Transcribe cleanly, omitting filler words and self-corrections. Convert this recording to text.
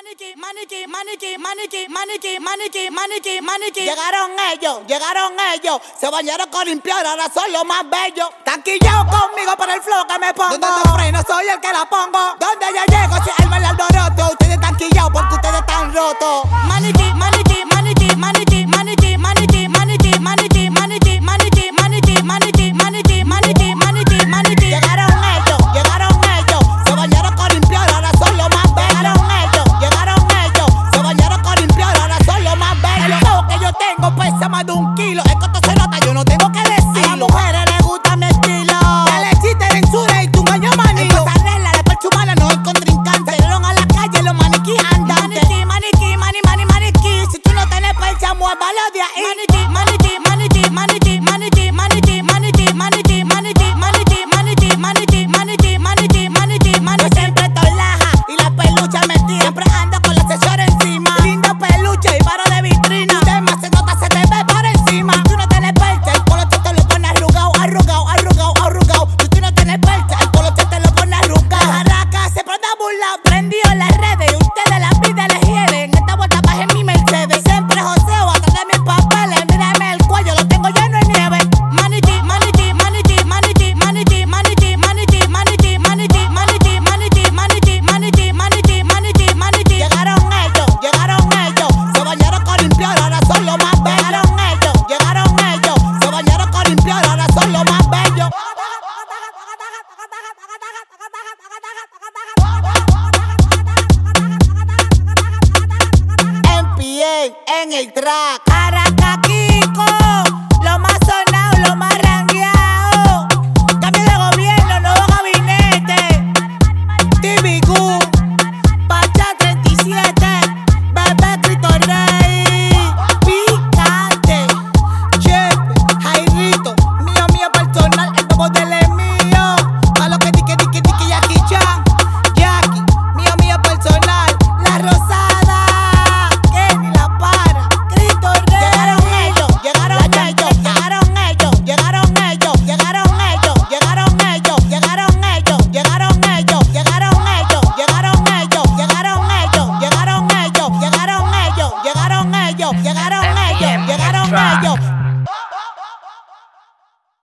Llegaron ellos, se bañaron con limpiar, ahora son los más bellos. Tanquillao conmigo por el flow que me pongo. Donde no freno, soy el que la pongo. Donde yo llego, soy el alboroto. Ustedes tanquillados porque ustedes están rotos. Llegaron ellos, se bañaron con limpiar, ahora son los más bellos. Llegaron ellos, se bañaron con limpiar, ahora son los más bellos. El flow que yo tengo pesa más de 1 kilo. Es que esto se nota, yo no tengo que decirlo. A las mujeres les gusta mi estilo. Dale chiste, censura y tu baño manilo. En pasarela, de perchumala, no hay contrincante. Salieron a la calle los maniquí andantes. Maniquí, si tú no tienes percha, muévalo de ahí. Yo siempre estoy laja y la pelucha metida. Siempre ando con la asesora encima. Lindo peluche y paro de vitrina. Usted más se nota, se te ve por encima. Tú no tienes percha, el poloche te lo pone arrugado. Si tú no tienes percha, el poloche te lo pone arrugado. Jarraca se prende burlado, prendido en las redes. Y ustedes la vida les hieden. Esta vuelta bajé en mi Mercedes. Siempre joseo atrás de mis papeles. Mírame el cuello, lo tengo lleno de nieve. Llegaron ellos, se bañaron con limpiar, ahora son los más bellos. Llegaron ellos, se bañaron con limpiar, ahora son los más bellos. MPA en el track.